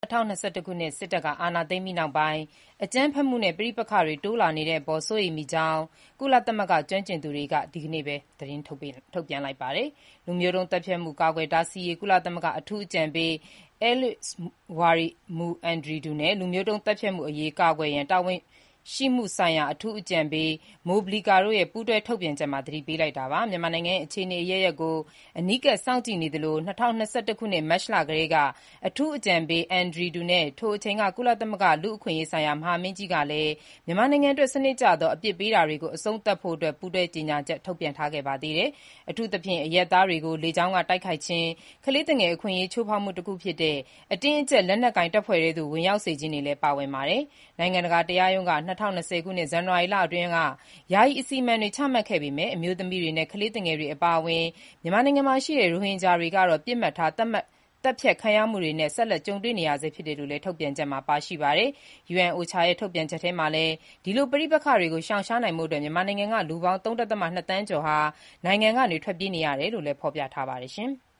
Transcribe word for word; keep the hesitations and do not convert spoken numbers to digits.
၂၀၂၁ ခုနှစ် စစ်တပ်က အာဏာသိမ်းပြီးနောက်ပိုင်း အကြမ်းဖက်မှုနဲ့ ပဋိပက္ခတွေ တိုးလာနေတဲ့အပေါ် စိုးရိမ်မိကြောင်း ကုလသမဂ္ဂ ကျွမ်းကျင်သူတွေက ဒီကနေ့ပဲ သတင်းထုတ်ပြန်လိုက်ပါတယ်။ လူမျိုးတုံးသတ်ဖြတ်မှု ကာကွယ်တားဆီးရေး ကုလသမဂ္ဂ အထူးအကြံပေး Alois Mouandridou နဲ့ လူမျိုးတုံးသတ်ဖြတ်မှုအရေး ကာကွယ်ရန် တာဝန်ရှိမှုဆိုင်ရာ အထူးအကြံပေး Moublika တို့ရဲ့ ပူးတွဲထုတ်ပြန်ချက်မှာ သတိပေးလိုက်တာပါ။ မြန်မာနိုင်ငံရဲ့ အခြေအနေအရပ်ရပ်ကို အနီးကပ်စောင့်ကြည့်နေသလို ၂၀၂၁ ခုနှစ် မတ်လကတည်းက အထူးအကြံပေး Andrieu နဲ့ ထိုအချိန်က ကုလသမဂ္ဂ လူ့အခွင့်အရေးဆိုင်ရာ မဟာမင်းကြီးကလည်း မြန်မာနိုင်ငံအတွက် စနစ်ကျသော အပြစ်ပေးတာတွေကို အဆုံးသတ်ဖို့ ပူးတွဲကြေညာချက် ထုတ်ပြန်ထားခဲ့ပါသေးတယ်။ အထူးသဖြင့် အရပ်သားတွေကို လေကြောင်းက တိုက်ခိုက်ခြင်း၊ ကလေးသူငယ် အခွင့်အရေး ချိုးဖောက်မှုတခုဖြစ်တဲ့ အတင်းအကျပ် လက်နက်ကိုင်တပ်ဖွဲ့ထဲသို့ ဝင်ရောက်စေခြင်းတွေလည်း ပါဝင်ပါတယ်။ နိုင်ငံတကာ တရားရုံးက ၂၀၂၀ ခုနှစ် ဇန်နဝါရီလအတွင်းက ယာယီအစီအမံတွေ ချမှတ်ခဲ့ပေမဲ့ အမျိုးသမီးတွေနဲ့ ကလေးသူငယ်တွေ အပါအဝင် မြန်မာနိုင်ငံမှာရှိတဲ့ ရိုဟင်ဂျာတွေကတော့ ပစ်မှတ်ထား သတ်ဖြတ်ခံရမှုတွေနဲ့ ဆက်လက် ကြုံတွေ့နေရဆဲ ဖြစ်တယ်လို့လည်း ထုတ်ပြန်ချက်မှာ ပါရှိပါတယ်။ ယူအန် OCHA ရဲ့ ထုတ်ပြန်ချက်ထဲမှာလည်း ဒီလို ပဋိပက္ခတွေကို ရှောင်ရှားနိုင်ဖို့ မြန်မာနိုင်ငံက လူပေါင်း ၃ ဒသမ ၂ သန်းကျော်ဟာ နိုင်ငံကနေ ထွက်ပြေးနေရတယ်လို့လည်း ဖော်ပြထားပါတယ်။